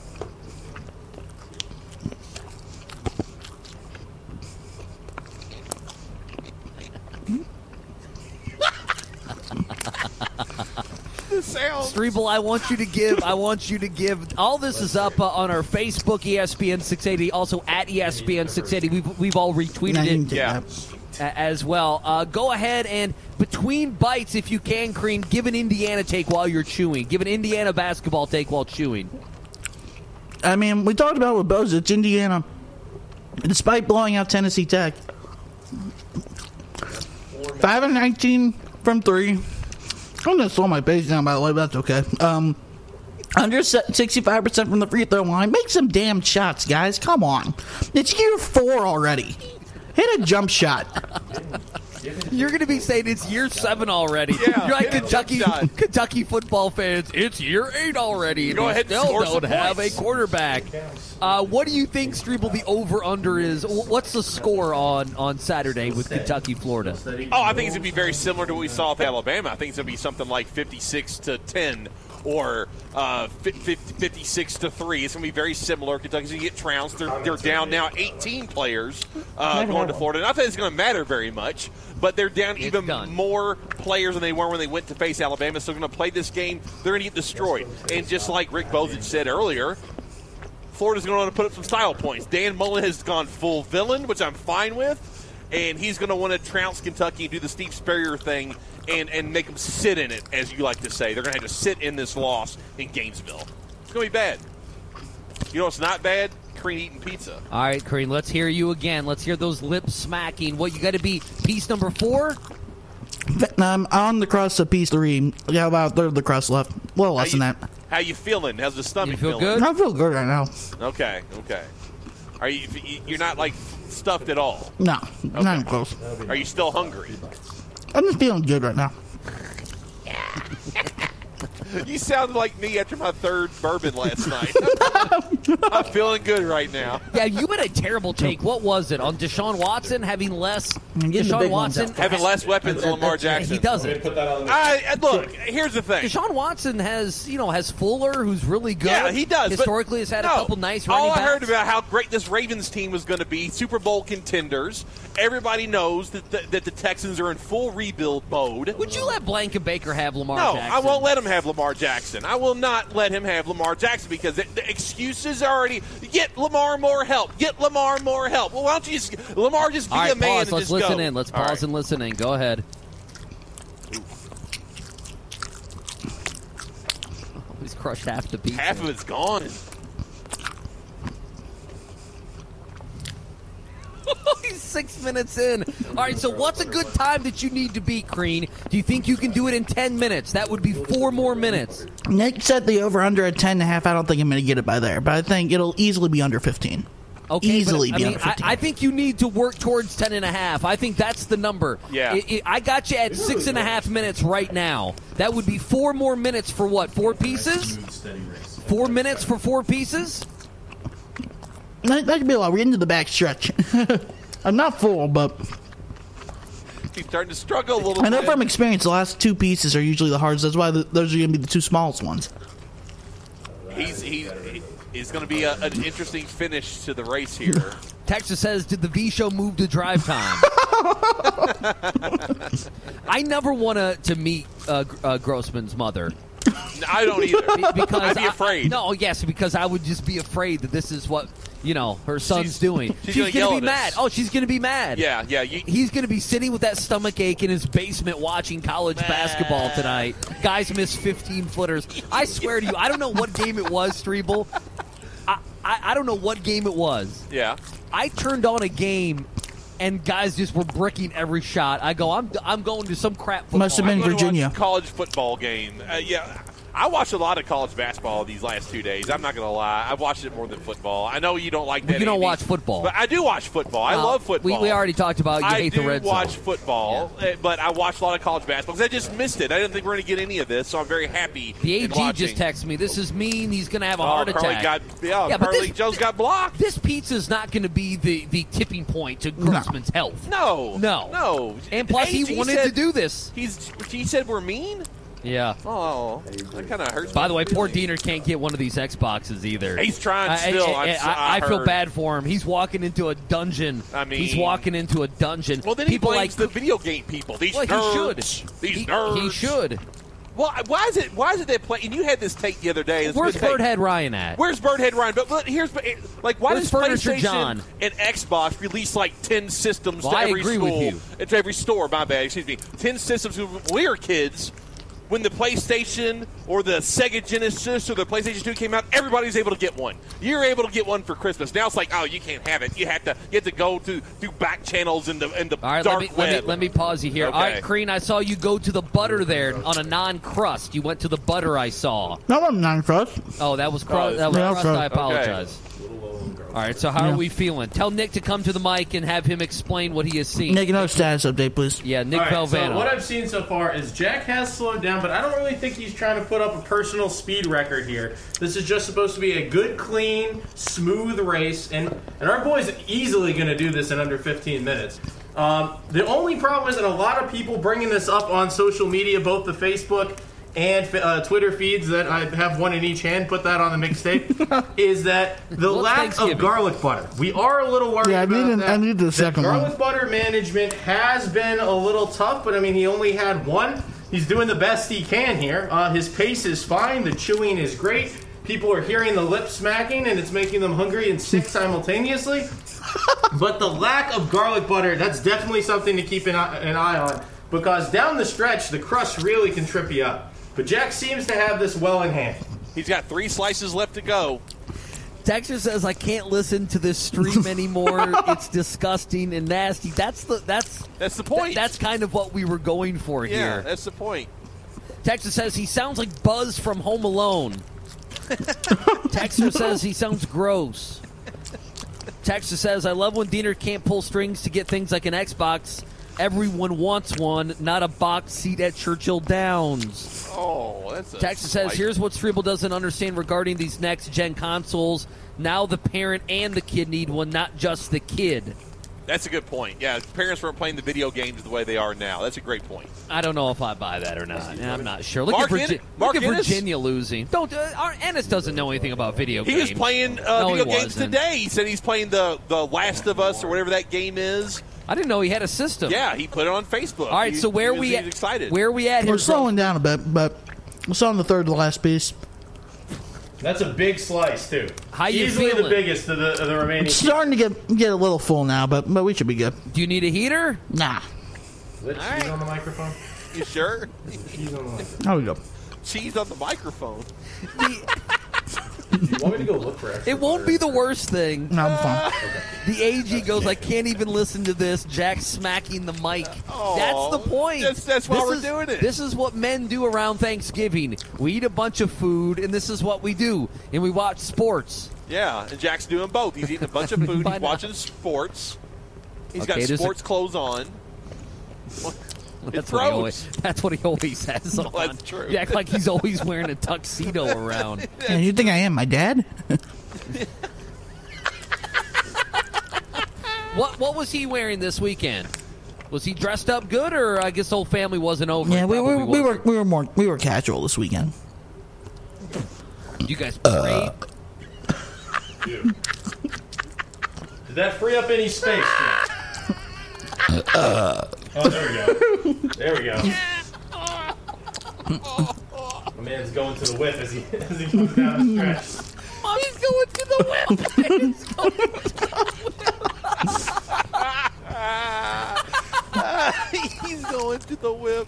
The sound. Strebel, I want you to give. I want you to give. All this is up uh, on our Facebook, E S P N six eighty, also at E S P N six eighty. We've we've all retweeted Now you can it take Yeah. that. a- as well. Uh, go ahead and between bites, if you can, Crean, give an Indiana take while you're chewing. Give an Indiana basketball take while chewing. I mean, we talked about with Boza. It's Indiana. Despite blowing out Tennessee Tech. five and nineteen from three. I'm going to slow my pace down, by the way, but that's okay. Um, under sixty-five percent from the free throw line. Make some damn shots, guys. Come on. It's year four already. Hit a jump shot. You're going to be saying it's year seven already. Yeah, You're like hit a Kentucky jump shot. Kentucky football fans. It's year eight already. and Go they ahead and still score don't some have points. a quarterback. Uh, what do you think, Strebel, the over-under is? Wh- What's the score on, on Saturday with Kentucky, Florida? Oh, I think it's going to be very similar to what we saw with Alabama. I think it's going to be something like fifty-six to ten or uh, fifty-six to three. It's going to be very similar. Kentucky's going to get trounced. They're, they're down now eighteen players uh, going to Florida. Not that it's going to matter very much, but they're down It's even done. more players than they were when they went to face Alabama. So they're going to play this game. They're going to get destroyed. And just like Rick Bozich said earlier, Florida's going to want to put up some style points. Dan Mullen has gone full villain, which I'm fine with. And he's going to want to trounce Kentucky and do the Steve Spurrier thing and, and make them sit in it, as you like to say. They're going to have to sit in this loss in Gainesville. It's going to be bad. You know what's not bad? Crean eating pizza. All right, Crean, let's hear you again. Let's hear those lips smacking. What, you got to be piece number four? Um, on the crust of piece three. Yeah, about a third of the crust left. A little less How than you, that. How you feeling? How's the stomach You feel feeling? good? I feel good right now. Okay, okay. Are you? You're not like stuffed at all. No, not even close. Are you still hungry? I'm just feeling good right now. You sound like me after my third bourbon last night. I'm feeling good right now. Yeah, you had a terrible take. What was it? On Deshaun Watson having less? getting the Deshaun big ones Watson out. Having less weapons than Lamar Jackson. He doesn't. I, I- look, here's the thing. Deshaun Watson has, you know, has Fuller, who's really good. Yeah, he does. but Historically, has had no, a couple nice running All I backs. heard about how great this Ravens team was going to be, Super Bowl contenders. Everybody knows that the, that the Texans are in full rebuild mode. Would you let Blanca Baker have Lamar No, Jackson? I won't let him have Lamar Jackson. I will not let him have Lamar Jackson because the, the excuses are already get Lamar more help. Get Lamar more help. Well, why don't you just Lamar just be All right, a man pause. and Let's just listen go. in. Let's All pause right. and listen in. Go ahead. He's crushed half the pizza. Half of it's gone. He's six minutes in. All right, so what's a good time that you need to beat, Crean? Do you think you can do it in ten minutes? That would be four more minutes. Nick set the over-under at ten and a half. I don't think I'm going to get it by there, but I think it'll easily be under fifteen. Okay, easily but, be I mean, under fifteen. I, I think you need to work towards ten and a half. I think that's the number. Yeah. It, it, I got you at six and a half minutes right now. That would be four more minutes for what? Four pieces? Four minutes for four pieces? That, that could be a lot. We're into the back stretch. I'm not full, but He's starting to struggle a little I know bit. from experience the last two pieces are usually the hardest. That's why the, those are going to be the two smallest ones. He's he, he's going to be a, an interesting finish to the race here. Texas says, did the V show move to drive time? I never want to to meet uh, uh, Grossman's mother. I don't either. Be- because I'd be I- afraid. no, yes, because I would just be afraid that this is what, you know, her son's She's- doing. she's She's gonna gonna yell be at mad. us. Oh, she's going to be mad. Yeah, yeah. You, He's going to be sitting with that stomach ache in his basement watching college basketball tonight. Guys miss fifteen footers. I swear to you, I don't know what game it was, Strebel. I, I, I don't know what game it was. yeah. I turned on a game, and guys just were bricking every shot. I go, I'm I'm going to some crap football. Must have been I'm going to Virginia. watch a college football game. Uh, yeah. I watched a lot of college basketball these last two days. I'm not going to lie. I've watched it more than football. I know you don't like that. You don't Andy, watch football. But I do watch football. I Uh, love football. We, we already talked about you I hate do the red watch zone. football, uh, but I watched a lot of college basketball because I just missed it. I didn't think we were going to get any of this, so I'm very happy. The in A G watching. just texted me. This is mean. He's going to have a Oh, heart Carly attack. got yeah. Yeah, but Carly this- Joe's got blocked. This pizza's not going to be the, the tipping point to Grossman's health. No, No. no. And plus, he A G wanted said- to do this. He's he said we're mean. Yeah. Oh, that kind of hurts. By my the way, poor feelings. Diener can't get one of these Xboxes either. He's trying I- still. I, I'm so- I, I I feel heard. bad for him. He's walking into a dungeon. I mean- he's walking into a dungeon. Well, then People he blames like the video game people. These well, nerds. he should. These he, nerds. He should. Well, why is it? Why is it that play? And you had this take the other day. It's a Where's good take. Birdhead Ryan at? Where's Birdhead Ryan? But, but here's like why Where's does Furniture PlayStation John? and Xbox release like ten systems Well, to I every agree school? with you. To every store. My bad. Excuse me. Ten systems when we were kids. When the PlayStation or the Sega Genesis or the PlayStation two came out, everybody was able to get one. You were able to get one for Christmas. Now it's like, oh, you can't have it. You have to you have to go to through back channels in the in the All right, dark let me, web. let me let me pause you here. Okay. All right, Crean, I saw you go to the butter there on a non-crust. You went to the butter. I saw. No, I'm not crust. Oh, that was crust. Oh, that was yeah, crust. crust. I apologize. All right, so how Yeah. are we feeling? Tell Nick to come to the mic and have him explain what he has seen. Nick, another status update, please. Yeah, Nick All right, Valvano. so what I've seen so far is Jack has slowed down, but I don't really think he's trying to put up a personal speed record here. This is just supposed to be a good, clean, smooth race, and, and our boy's easily going to do this in under fifteen minutes. Um, the only problem is that a lot of people bringing this up on social media, both the Facebook and uh, Twitter feeds that I have one in each hand, put that on the mixtape, is that the Well, lack Thanksgiving. of garlic butter. We are a little worried Yeah, I about need an- that. I need the The second one. garlic butter management has been a little tough, but I mean, he only had one. He's doing the best he can here. Uh, his pace is fine. The chewing is great. People are hearing the lip smacking, and it's making them hungry and sick simultaneously. But the lack of garlic butter, that's definitely something to keep an eye, an eye on, because down the stretch, the crust really can trip you up. But Jack seems to have this well in hand. He's got three slices left to go. Texter says I can't listen to this stream anymore. It's disgusting and nasty. That's the that's That's the point. th- that's kind of what we were going for yeah, here. that's the point. Texter says he sounds like Buzz from Home Alone. Texter says he sounds gross. Texter says I love when Diener can't pull strings to get things like an Xbox. Everyone wants one, not a box seat at Churchill Downs. Oh, that's a Texas says, slight- here's what Strebel doesn't understand regarding these next-gen consoles. Now the parent and the kid need one, not just the kid. That's a good point. Yeah, parents weren't playing the video games the way they are now. That's a great point. I don't know if I buy that or not. I'm not sure. Look Mark at, Virgi- Ennis- Mark look at Ennis? Virginia losing. Don't uh, our Ennis doesn't know anything about video He games. was playing uh, No, he video games wasn't. today. He said he's playing the, the Last of Us or whatever that game is. I didn't know he had a system. Yeah, he put it on Facebook. All right, He- so where he was, we he at? was excited. Where are we at here? We're slowing down a bit, but we're still on the third to last piece. That's a big slice, too. How you Easily feeling? the biggest of the, of the remaining. It's starting to get get a little full now, but but we should be good. Do you need a heater? Nah. Let's All right. on the microphone. You sure? She's on the microphone. There we go. cheese on the microphone. Do you want me to go look for extra It won't be the worst thing. No, I'm fine. The A G goes, I can't even listen to this. Jack's smacking the mic. That's the point. That's, that's why This we're is- doing it. This is what men do around Thanksgiving. We eat a bunch of food, and this is what we do. And we watch sports. Yeah, and Jack's doing both. He's eating a bunch of food. Why He's not? watching sports. He's Okay, got there's a- sports clothes on. That's It what, he froze. always, that's what he always has on. That's true. You act like he's always wearing a tuxedo around. Yeah, you think I am my dad? What What was he wearing this weekend? Was he dressed up good, or I guess the whole family wasn't over? Yeah, It we were probably we were wasn't. we were more we were casual this weekend. You guys prayed? Did that free up any space? Uh, Oh, there we go. There we go. My man's going to the whip as he as he comes down the stretch. He's going to the whip. He's going to He's going to the whip.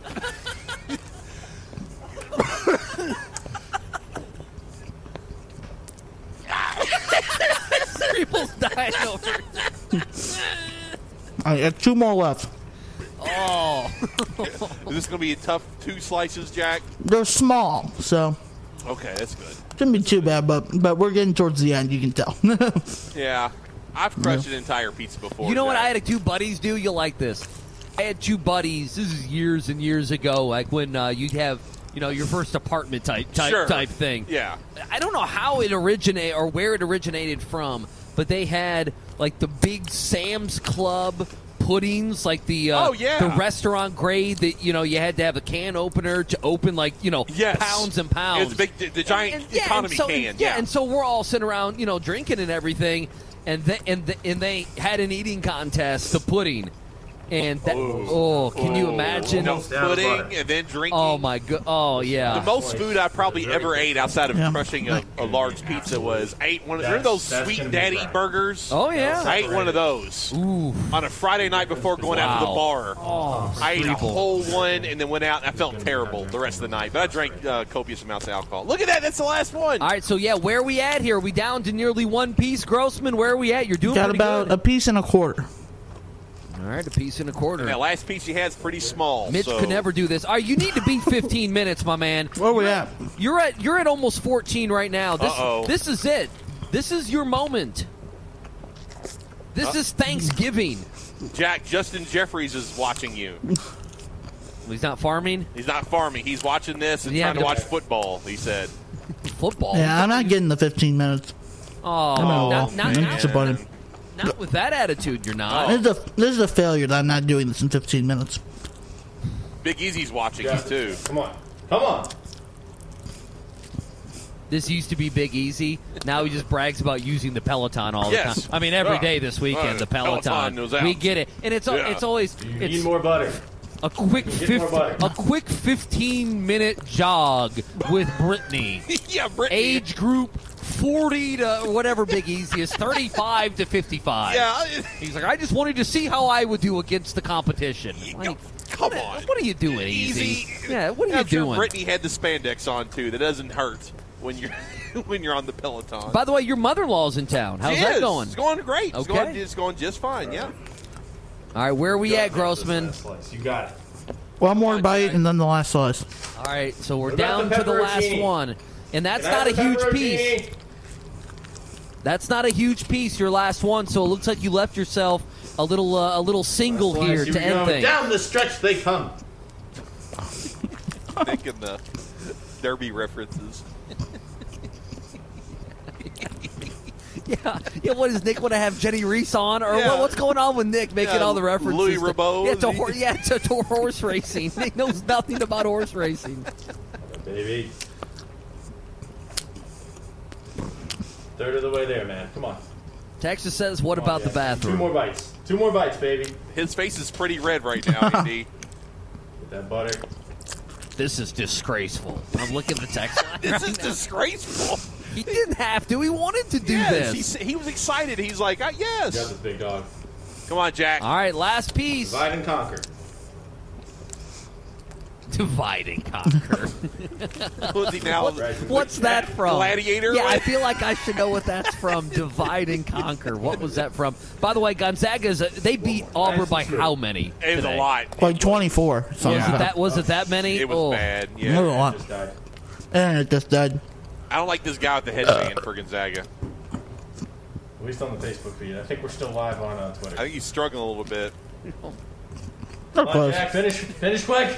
People's dying over it. I got two more left. Oh. Is this going to be a tough two slices, Jack? They're small, so Okay, that's good. shouldn't be too bad. But but we're getting towards the end. You can tell. Yeah. I've crushed an entire pizza before. You know what Jack. I had two buddies do? You'll like this. I had two buddies. This is years and years ago, like when uh, you'd have, you know, your first apartment type type Sure. type thing. Yeah. I don't know how it originated or where it originated from, but they had like the big Sam's Club puddings, like the uh, Oh, yeah. the restaurant grade that you know you had to have a can opener to open like you know Yes. pounds and pounds. It's big, the, the giant And- and- yeah, economy and so, can. Yeah, Yeah. and so we're all sitting around, you know, drinking and everything, and they, and the, and they had an eating contest, the pudding, and that, oh, can you imagine? No pudding and then drinking. Oh my god! Oh yeah. The most food I probably ever ate outside of Yeah. crushing a, a large pizza was I ate one of That's- remember those that's Sweet gonna be Daddy right. burgers. Oh yeah. I ate one of those Ooh. on a Friday night before going out to the Wow. bar. Oh, I ate a people. whole one and then went out and I felt terrible the rest of the night. But I drank uh, copious amounts of alcohol. Look at that! That's the last one. All right, so yeah, where are we at here? Are we down to nearly one piece, Grossman? Where are we at? You're doing Got pretty about good. a piece and a quarter. All right, a piece and a quarter. That last piece you had is pretty small. Mitch so. could never do this. All right, you need to beat fifteen minutes, my man. Where we at? You're at you're at almost fourteen right now. This Uh-oh. this is it. This is your moment. This Uh- is Thanksgiving. Jack, Justin Jeffries is watching you. He's not farming He's not farming. He's watching this and Yeah, trying to but- watch football, he said. football. Yeah, I'm not getting the fifteen minutes. Oh, I'm gonna not, walk. not, I'm not, disappointed. not with that attitude. You're not. This is a this is a failure that I'm not doing this in fifteen minutes. Big Easy's watching you, too. Come on. Come on. This used to be Big Easy. Now he just brags about using the Peloton all the Yes. time. I mean, every Yeah. day this weekend, Right. the Peloton. Peloton was out. We get it, and it's al- Yeah. it's always You it's need more butter. a quick Get fif- more butter. a quick fifteen minute jog with Brittany. Yeah, Brittany. Age group forty to whatever Big Easy is, thirty-five to fifty-five. Yeah. He's like, I just wanted to see how I would do against the competition. Like, Come what, on. What are you doing, Easy? Easy. Yeah, what are I'm you sure doing? Brittany had the spandex on, too. That doesn't hurt when you're when you're on the Peloton. By the way, your mother-in-law's in town. How's She that is. going? It's going great. It's, Okay. going, it's going just fine, yeah. All right, where are we at, Grossman? You got it. One more bite and then the last slice. All right, so we're What down about the to the last pepperoncini? one, and that's Can I not a have the huge pepperoncini? piece. That's not a huge piece. Your last one, so it looks like you left yourself a little uh, a little single Slice, here we to end go. things. Down the stretch they come. Nick and the Derby references. Yeah, yeah. What does Nick want to have Jenny Reese on, or Yeah. what, what's going on with Nick making Yeah, all the references? Louis to- Rabot. Yeah, to, hor- yeah, to, to horse racing. Nick knows nothing about horse racing. Baby. Third of the way there, man. Come on. Texas says, "What Come on, about the yeah. bathroom?" Two more bites. Two more bites, baby. His face is pretty red right now, Andy. Get that butter. This is disgraceful. I'm looking at the text line. This right is now. disgraceful. He didn't have to. He wanted to do Yes, this. he, s- he was excited. He's like, uh, You got yes. this big dog. Come on, Jack. All right, last piece. Divide and conquer. Divide and conquer. Was he now? What's, what's that from? Gladiator? Yeah, I feel like I should know what that's from. Divide and conquer. What was that from? By the way, Gonzaga's uh, they beat Auburn by how many? It was today? a lot. Like twenty-four. Was, it that, was it that many? It was oh. bad. It was a Yeah. lot. And it just died. I don't like this guy with the headband for Gonzaga. At least on the Facebook feed. I think we're still live on uh, Twitter. I think he's struggling a little bit. They're Come on, close. Jack, finish, finish quick.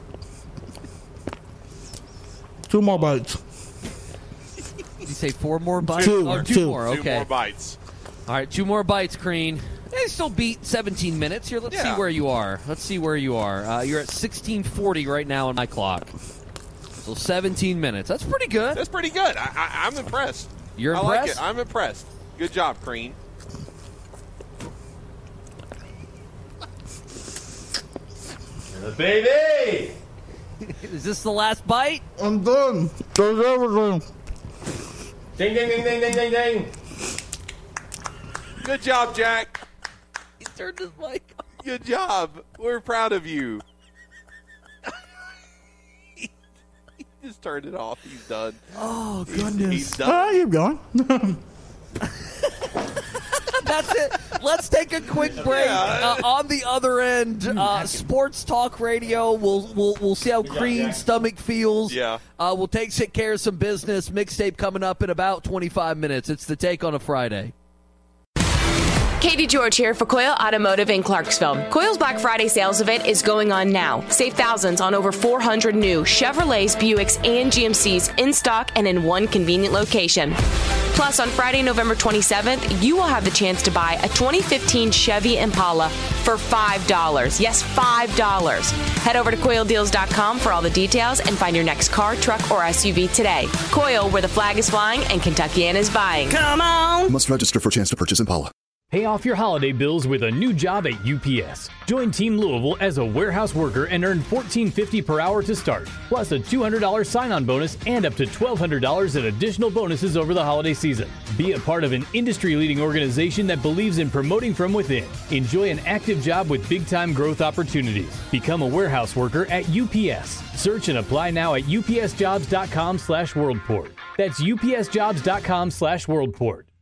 Two more bites. Did you say four more bites? Two. Oh, two, Two. more. Two Okay. more bites. All right, two more bites, Crean. They still beat seventeen minutes here. Let's Yeah. see where you are. Let's see where you are. Uh, you're at sixteen forty right now on my clock. So seventeen minutes. That's pretty good. That's pretty good. I, I, I'm impressed. You're I like impressed? it. I'm impressed. Good job, Crean. The baby. Is this the last bite? I'm done. There's everything. Ding, ding, ding, ding, ding, ding, ding. Good job, Jack. He turned his mic off. Good job. We're proud of you. he just turned it off. He's done. Oh, He's- goodness. He's All right, done. keep going. That's it. Let's take a quick break. Uh, on the other end, uh, Sports Talk Radio. We'll we'll we'll see how Crean's stomach feels. Yeah. Uh, we'll take care of some business. Mixtape coming up in about twenty-five minutes. It's the Take on a Friday. Katie George here for Coyle Automotive in Clarksville. Coyle's Black Friday sales event is going on now. Save thousands on over four hundred new Chevrolets, Buicks, and G M Cs in stock and in one convenient location. Plus, on Friday, November twenty-seventh, you will have the chance to buy a twenty fifteen Chevy Impala for five dollars. Yes, five dollars. Head over to Coyle Deals dot com for all the details and find your next car, truck, or S U V today. Coyle, where the flag is flying and Kentuckiana is buying. Come on! Must register for chance to purchase Impala. Pay off your holiday bills with a new job at U P S. Join Team Louisville as a warehouse worker and earn fourteen fifty per hour to start, plus a two hundred dollars sign-on bonus and up to twelve hundred dollars in additional bonuses over the holiday season. Be a part of an industry-leading organization that believes in promoting from within. Enjoy an active job with big-time growth opportunities. Become a warehouse worker at U P S. Search and apply now at upsjobs.com slash worldport. That's upsjobs.com slash worldport.